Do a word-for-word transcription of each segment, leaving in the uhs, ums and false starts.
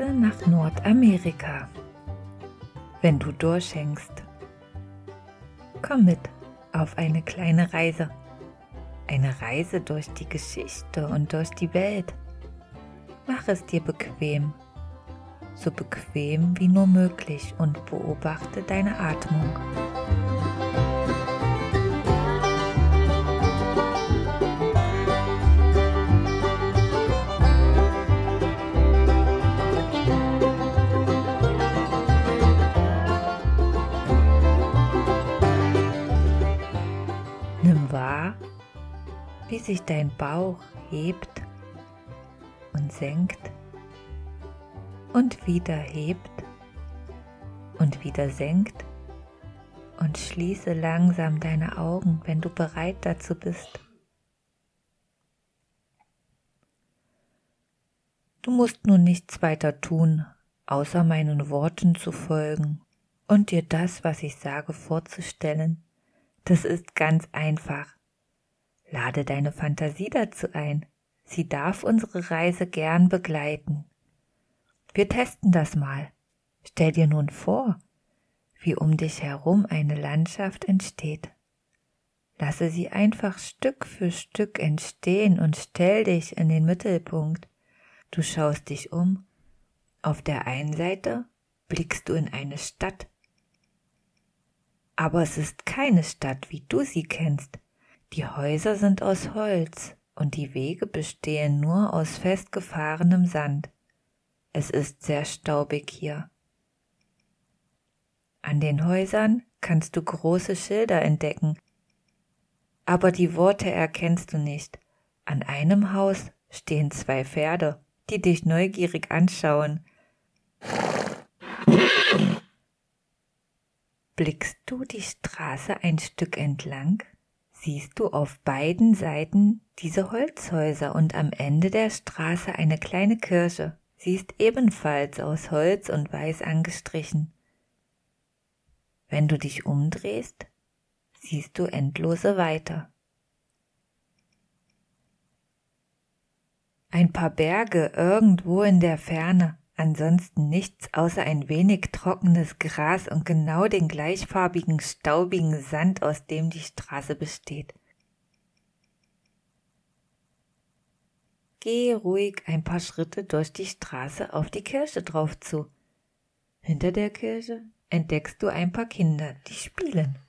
Reise nach Nordamerika. Wenn du durchhängst, komm mit auf eine kleine Reise. Eine Reise durch die Geschichte und durch die Welt. Mach es dir bequem, so bequem wie nur möglich und beobachte deine Atmung. Nimm wahr, wie sich dein Bauch hebt und senkt und wieder hebt und wieder senkt und schließe langsam deine Augen, wenn du bereit dazu bist. Du musst nun nichts weiter tun, außer meinen Worten zu folgen und dir das, was ich sage, vorzustellen. Das ist ganz einfach. Lade deine Fantasie dazu ein. Sie darf unsere Reise gern begleiten. Wir testen das mal. Stell dir nun vor, wie um dich herum eine Landschaft entsteht. Lasse sie einfach Stück für Stück entstehen und stell dich in den Mittelpunkt. Du schaust dich um. Auf der einen Seite blickst du in eine Stadt. Aber es ist keine Stadt, wie du sie kennst. Die Häuser sind aus Holz und die Wege bestehen nur aus festgefahrenem Sand. Es ist sehr staubig hier. An den Häusern kannst du große Schilder entdecken, aber die Worte erkennst du nicht. An einem Haus stehen zwei Pferde, die dich neugierig anschauen. Blickst du die Straße ein Stück entlang, siehst du auf beiden Seiten diese Holzhäuser und am Ende der Straße eine kleine Kirche. Sie ist ebenfalls aus Holz und weiß angestrichen. Wenn du dich umdrehst, siehst du endlose Weite. Ein paar Berge irgendwo in der Ferne. Ansonsten nichts außer ein wenig trockenes Gras und genau den gleichfarbigen, staubigen Sand, aus dem die Straße besteht. Geh ruhig ein paar Schritte durch die Straße auf die Kirche drauf zu. Hinter der Kirche entdeckst du ein paar Kinder, die spielen.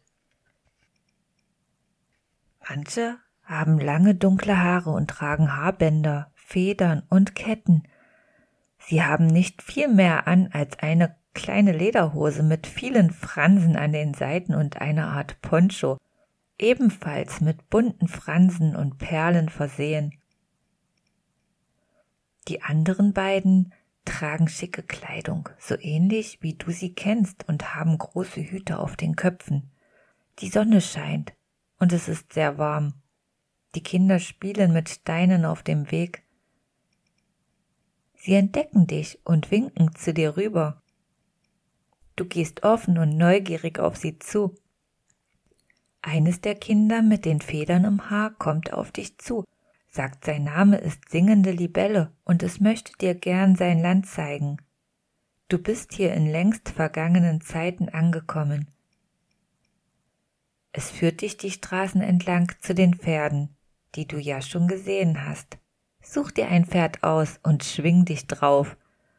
Manche haben lange dunkle Haare und tragen Haarbänder, Federn und Ketten. Sie haben nicht viel mehr an als eine kleine Lederhose mit vielen Fransen an den Seiten und eine Art Poncho, ebenfalls mit bunten Fransen und Perlen versehen. Die anderen beiden tragen schicke Kleidung, so ähnlich wie du sie kennst, und haben große Hüte auf den Köpfen. Die Sonne scheint und es ist sehr warm. Die Kinder spielen mit Steinen auf dem Weg. Sie entdecken dich und winken zu dir rüber. Du gehst offen und neugierig auf sie zu. Eines der Kinder mit den Federn im Haar kommt auf dich zu, sagt, sein Name ist Singende Libelle und es möchte dir gern sein Land zeigen. Du bist hier in längst vergangenen Zeiten angekommen. Es führt dich die Straßen entlang zu den Pferden, die du ja schon gesehen hast. Such dir ein Pferd aus und schwing dich drauf.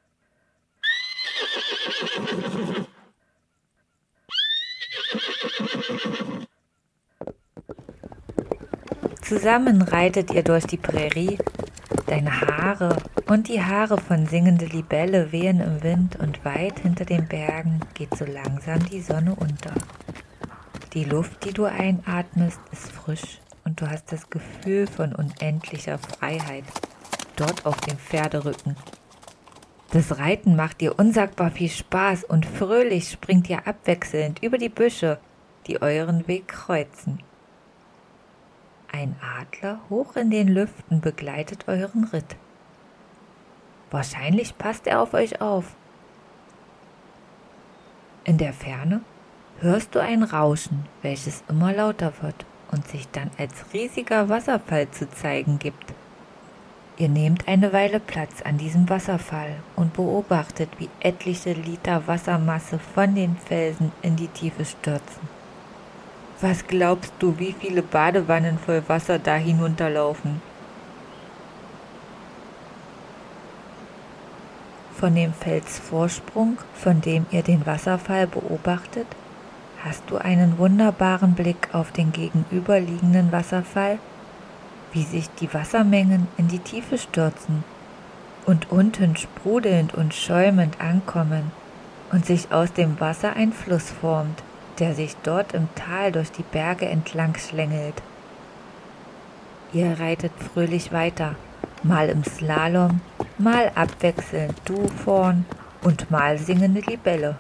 Zusammen reitet ihr durch die Prärie. Deine Haare und die Haare von Singende Libelle wehen im Wind und weit hinter den Bergen geht so langsam die Sonne unter. Die Luft, die du einatmest, ist frisch. Und du hast das Gefühl von unendlicher Freiheit, dort auf dem Pferderücken. Das Reiten macht dir unsagbar viel Spaß und fröhlich springt ihr abwechselnd über die Büsche, die euren Weg kreuzen. Ein Adler hoch in den Lüften begleitet euren Ritt. Wahrscheinlich passt er auf euch auf. In der Ferne hörst du ein Rauschen, welches immer lauter wird und sich dann als riesiger Wasserfall zu zeigen gibt. Ihr nehmt eine Weile Platz an diesem Wasserfall und beobachtet, wie etliche Liter Wassermasse von den Felsen in die Tiefe stürzen. Was glaubst du, wie viele Badewannen voll Wasser da hinunterlaufen? Von dem Felsvorsprung, von dem ihr den Wasserfall beobachtet, hast du einen wunderbaren Blick auf den gegenüberliegenden Wasserfall, wie sich die Wassermengen in die Tiefe stürzen und unten sprudelnd und schäumend ankommen und sich aus dem Wasser ein Fluss formt, der sich dort im Tal durch die Berge entlang schlängelt. Ihr reitet fröhlich weiter, mal im Slalom, mal abwechselnd du vorn und mal singende Libelle.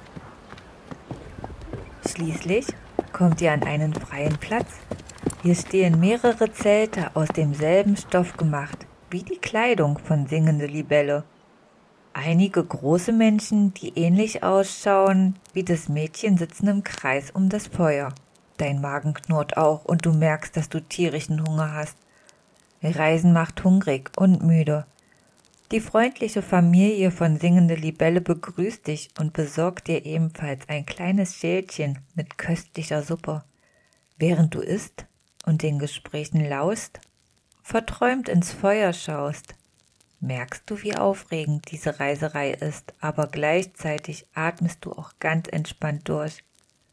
Schließlich kommt ihr an einen freien Platz. Hier stehen mehrere Zelte aus demselben Stoff gemacht, wie die Kleidung von singende Libelle. Einige große Menschen, die ähnlich ausschauen wie das Mädchen, sitzen im Kreis um das Feuer. Dein Magen knurrt auch und du merkst, dass du tierischen Hunger hast. Reisen macht hungrig und müde. Die freundliche Familie von singende Libelle begrüßt dich und besorgt dir ebenfalls ein kleines Schälchen mit köstlicher Suppe. Während du isst und den Gesprächen lauschst, verträumt ins Feuer schaust, merkst du, wie aufregend diese Reiserei ist, aber gleichzeitig atmest du auch ganz entspannt durch.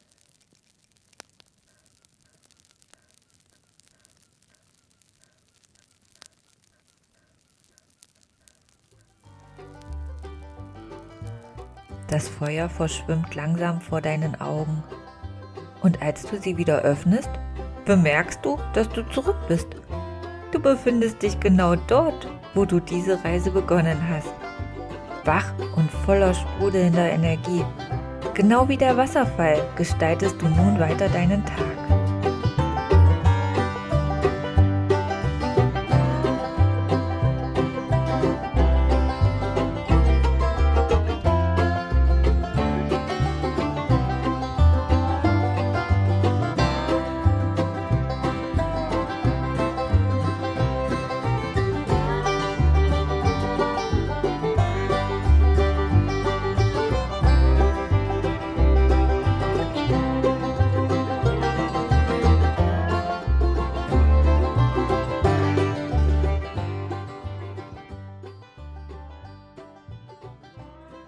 Das Feuer verschwimmt langsam vor deinen Augen. Und als du sie wieder öffnest, bemerkst du, dass du zurück bist. Du befindest dich genau dort, wo du diese Reise begonnen hast. Wach und voller sprudelnder Energie. Genau wie der Wasserfall gestaltest du nun weiter deinen Tag.